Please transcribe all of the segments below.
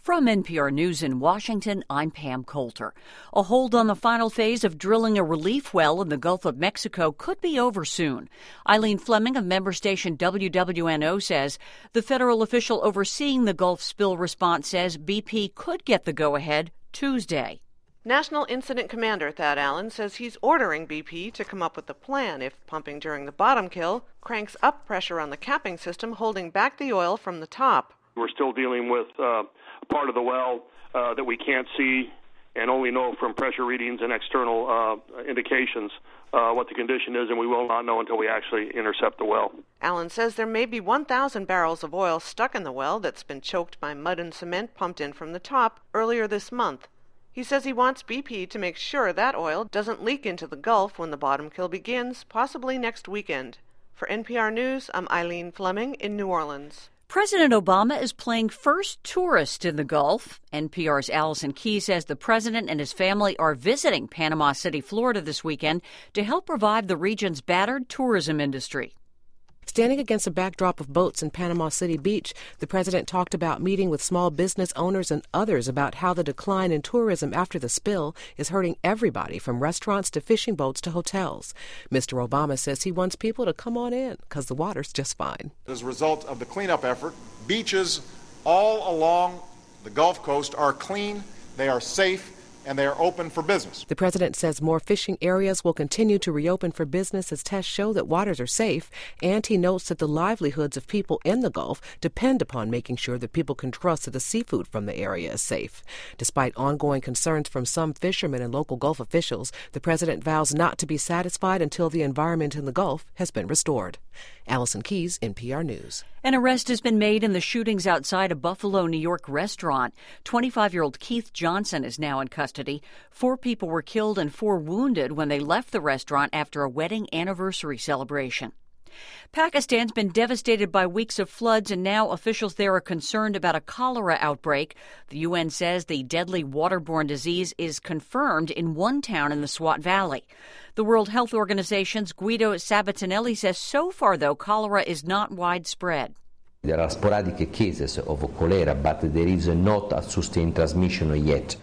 From NPR News in Washington, I'm Pam Coulter. A hold on the final phase of drilling a relief well in the Gulf of Mexico could be over soon. Eileen Fleming of member station WWNO says the federal official overseeing the Gulf spill response says BP could get the go-ahead Tuesday. National Incident Commander Thad Allen says he's ordering BP to come up with a plan if pumping during the bottom kill cranks up pressure on the capping system holding back the oil from the top. We're still dealing with part of the well that we can't see and only know from pressure readings and external indications what the condition is, and we will not know until we actually intercept the well. Allen says there may be 1,000 barrels of oil stuck in the well that's been choked by mud and cement pumped in from the top earlier this month. He says he wants BP to make sure that oil doesn't leak into the Gulf when the bottom kill begins, possibly next weekend. For NPR News, I'm Eileen Fleming in New Orleans. President Obama is playing first tourist in the Gulf. NPR's Allison Key says the president and his family are visiting Panama City, Florida this weekend to help revive the region's battered tourism industry. Standing against a backdrop of boats in Panama City Beach, the president talked about meeting with small business owners and others about how the decline in tourism after the spill is hurting everybody from restaurants to fishing boats to hotels. Mr. Obama says he wants people to come on in because the water's just fine. As a result of the cleanup effort, beaches all along the Gulf Coast are clean, they are safe, and they are open for business. The president says more fishing areas will continue to reopen for business as tests show that waters are safe, and he notes that the livelihoods of people in the Gulf depend upon making sure that people can trust that the seafood from the area is safe. Despite ongoing concerns from some fishermen and local Gulf officials, the president vows not to be satisfied until the environment in the Gulf has been restored. Allison Keyes, NPR News. An arrest has been made in the shootings outside a Buffalo, New York restaurant. 25-year-old Keith Johnson is now in custody. 4 people were killed and 4 wounded when they left the restaurant after a wedding anniversary celebration. Pakistan's been devastated by weeks of floods, and now officials there are concerned about a cholera outbreak. The UN says the deadly waterborne disease is confirmed in one town in the Swat Valley. The World Health Organization's Guido Sabatinelli says so far, though, cholera is not widespread. There are sporadic cases of cholera, but there is not a sustained transmission yet.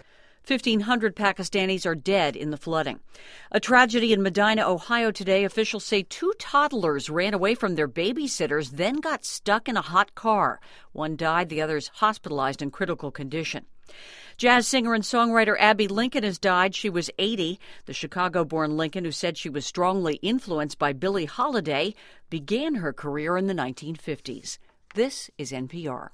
1,500 Pakistanis are dead in the flooding. A tragedy in Medina, Ohio today. Officials say 2 toddlers ran away from their babysitters, then got stuck in a hot car. One died, the others hospitalized in critical condition. Jazz singer and songwriter Abbey Lincoln has died. She was 80. The Chicago-born Lincoln, who said she was strongly influenced by Billie Holiday, began her career in the 1950s. This is NPR.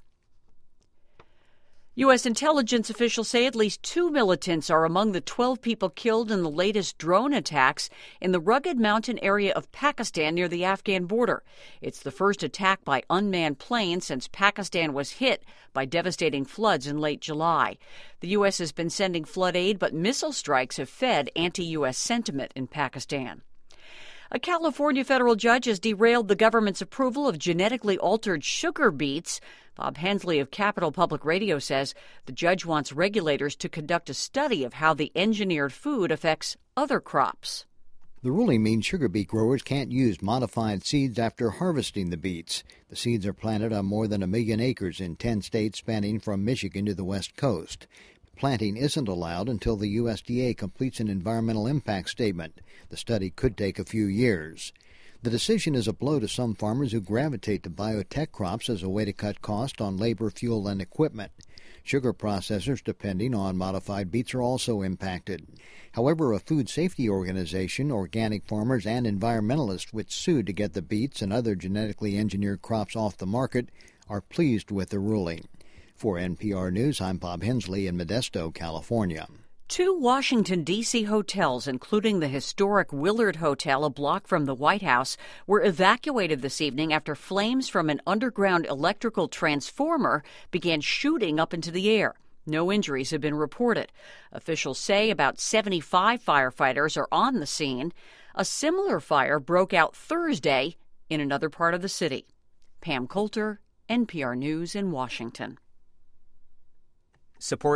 U.S. intelligence officials say at least 2 militants are among the 12 people killed in the latest drone attacks in the rugged mountain area of Pakistan near the Afghan border. It's the first attack by unmanned planes since Pakistan was hit by devastating floods in late July. The U.S. has been sending flood aid, but missile strikes have fed anti-U.S. sentiment in Pakistan. A California federal judge has derailed the government's approval of genetically altered sugar beets. Bob Hensley of Capital Public Radio says the judge wants regulators to conduct a study of how the engineered food affects other crops. The ruling means sugar beet growers can't use modified seeds after harvesting the beets. The seeds are planted on more than 1 million acres in 10 states spanning from Michigan to the West Coast. Planting isn't allowed until the USDA completes an environmental impact statement. The study could take a few years. The decision is a blow to some farmers who gravitate to biotech crops as a way to cut costs on labor, fuel, and equipment. Sugar processors depending on modified beets are also impacted. However, a food safety organization, organic farmers, and environmentalists which sued to get the beets and other genetically engineered crops off the market are pleased with the ruling. For NPR News, I'm Bob Hensley in Modesto, California. 2 Washington, D.C. hotels, including the historic Willard Hotel a block from the White House, were evacuated this evening after flames from an underground electrical transformer began shooting up into the air. No injuries have been reported. Officials say about 75 firefighters are on the scene. A similar fire broke out Thursday in another part of the city. Pam Coulter, NPR News in Washington. Support